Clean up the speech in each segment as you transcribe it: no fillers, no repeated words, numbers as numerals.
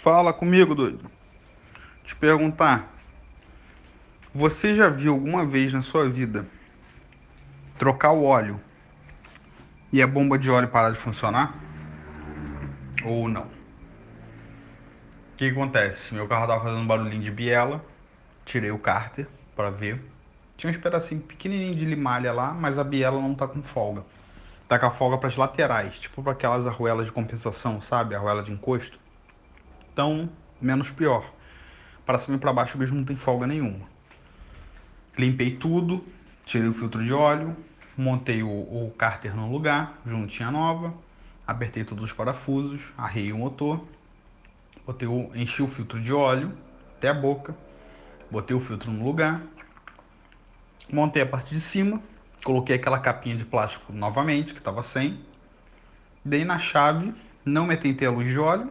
Fala comigo, doido. Te perguntar, você já viu alguma vez na sua vida trocar o óleo e a bomba de óleo parar de funcionar? Ou não? O que acontece? Meu carro tava fazendo barulhinho de biela, tirei o cárter pra ver. Tinha uns pedacinhos pequenininhos de limalha lá, mas a biela não tá com folga. Tá com a folga pras laterais, tipo para aquelas arruelas de compensação, sabe? Arruela de encosto. Então, menos pior. Para cima e pra baixo o bicho não tem folga nenhuma. Limpei tudo, tirei o filtro de óleo, montei o cárter no lugar, juntinha nova, apertei todos os parafusos, arriei o motor, enchi o filtro de óleo até a boca, botei o filtro no lugar, montei a parte de cima, coloquei aquela capinha de plástico novamente, que estava sem, dei na chave, não me atentei à luz de óleo,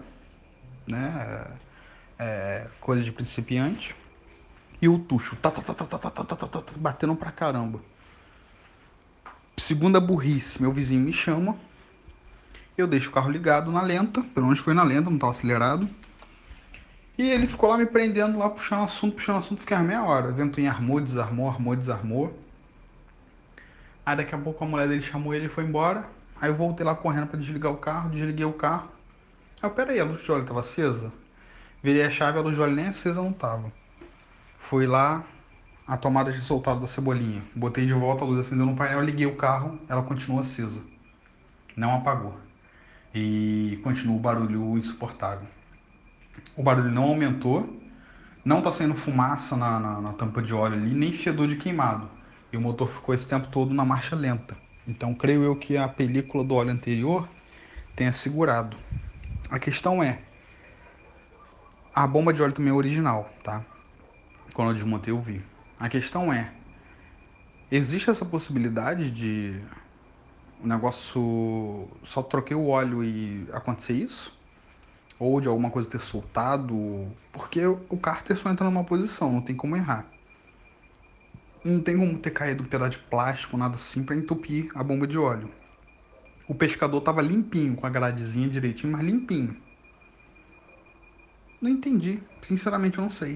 né? Coisa de principiante, e o tucho, batendo pra caramba. Segunda burrice, meu vizinho me chama. Eu deixo o carro ligado na lenta, pelo menos foi na lenta, não estava acelerado. E ele ficou lá me prendendo, lá puxando assunto, fiquei umas meia hora. Ventoinha armou, desarmou, armou, desarmou. Aí daqui a pouco a mulher dele chamou ele e foi embora. Aí eu voltei lá correndo para desligar o carro, desliguei o carro. Aí eu, peraí, a luz de óleo estava acesa? Virei a chave, a luz de óleo nem acesa não tava. Fui lá, a tomada de soltado da cebolinha. Botei de volta, a luz acendeu no painel, liguei o carro, ela continua acesa. Não apagou. E continua o barulho insuportável. O barulho não aumentou, não tá saindo fumaça na tampa de óleo ali, nem fedor de queimado. E o motor ficou esse tempo todo na marcha lenta. Então creio eu que a película do óleo anterior tenha segurado. A questão é, a bomba de óleo também é original, tá? Quando eu desmontei eu vi. A questão é, existe essa possibilidade de o negócio só troquei o óleo e acontecer isso? Ou de alguma coisa ter soltado? Porque o cárter só entra numa posição, não tem como errar. Não tem como ter caído um pedaço de plástico, nada assim, pra entupir a bomba de óleo. O pescador tava limpinho, com a gradezinha direitinho, mas limpinho. Não entendi. Sinceramente, eu não sei.